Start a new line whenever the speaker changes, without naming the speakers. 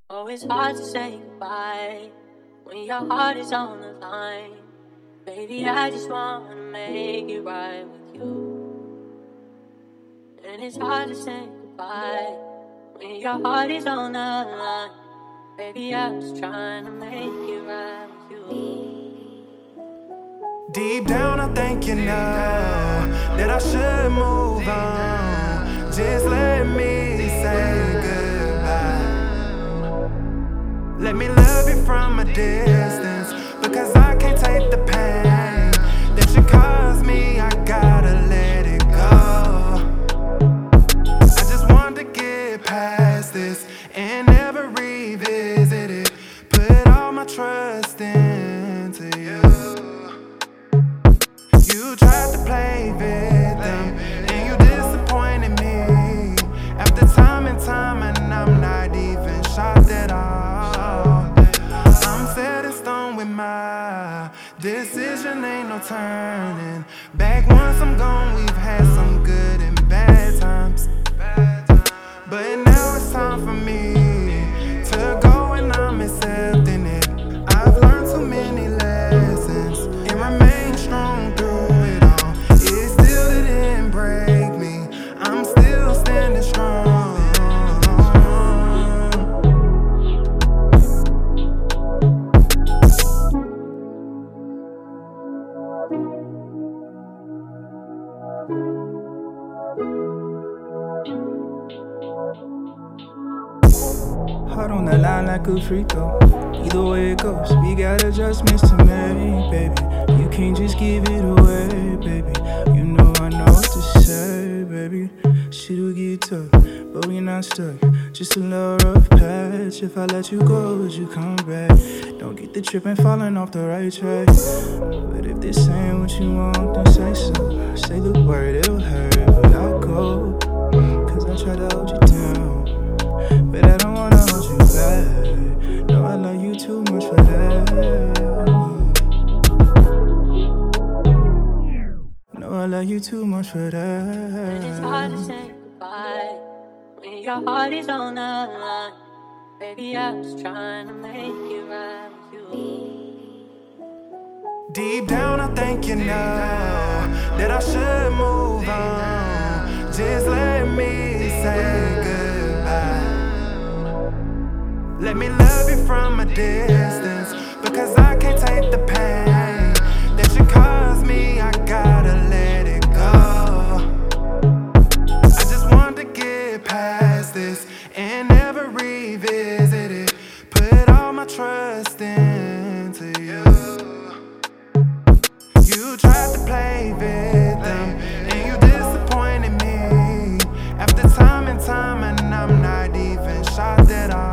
Oh, it's hard to say goodbye when your heart is on the line. Baby, I just wanna make it right with you. And it's hard to say goodbye when your heart is on the line. Baby, I'm just trying to make it right with you.
Deep down, I think you know that I should move on. Just let me say goodbye. Let me love you from a distance, because I can't take the pain that you caused me. I gotta let it go. I just want to get past this and never revisit it. Put all my trust into you. You tried to play victim and you disappointed me. After time and time, and I'm not even shocked at all. I'm set in stone with my decision, ain't no turning back. Once I'm gone, we've had some good and bad times, but now it's time for me to go, and I'm accepting it. I've learned too many lessons and remain strong through it all. It still didn't break me, I'm still standing strong.
Heart on the line like a free throw. Either way it goes, we got adjustments to make, baby. You can't just give it away, baby. You know I know what to say, baby. Shit'll get tough, but we not stuck. Just a little rough patch. If I let you go, would you come back? Don't get the trip and falling off the right track. But if this ain't what you want, then say so. Say the word, it'll hurt, but I'll go. Cause I try to hold you down, but I don't wanna hold you back. No, I love you too much for that. No, I love you too much for that.
And it's hard to say goodbye when your heart is on the line. Baby, I'm just trying to make it right with you.
Deep down, I think you know that I should move on. Just let me say goodbye. Let me love you from a distance, because I can't take the pain that you caused me. I gotta let it go. I just want to get past this and never revisit it. Put all my trust into you. You tried to play victim and you disappointed me. After time and time, and I'm not even shocked at all.